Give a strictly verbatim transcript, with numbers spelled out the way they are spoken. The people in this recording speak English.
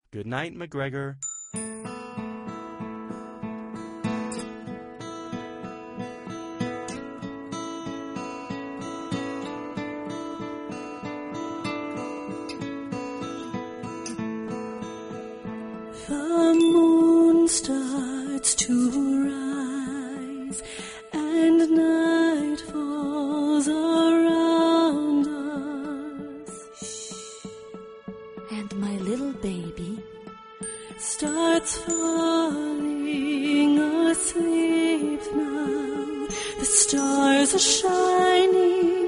Good night, McGregor. The moon starts to rise, and night falls around us. And my little baby starts falling asleep now. The stars are shining